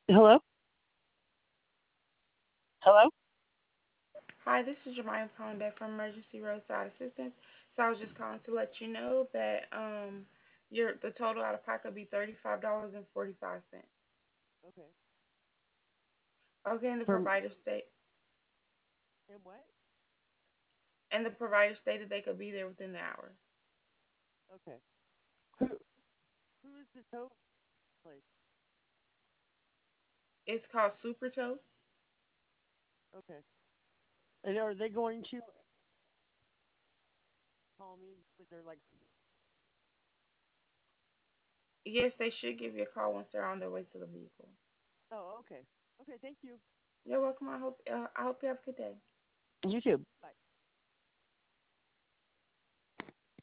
Hello? Hello? Hi, this is Jemima calling back from Emergency Roadside Assistance. So I was just calling to let you know that your the total out of pocket will be $35.45. Okay. Okay, From and what? and the provider stated they could be there within the hour. Okay. Who who is the tow place? It's called Super Tow. Okay. And are they going to call me with their like? Yes, they should give you a call once they're on their way to the vehicle. Oh, okay. Okay, thank you. You're welcome. I hope you have a good day. You too. Bye.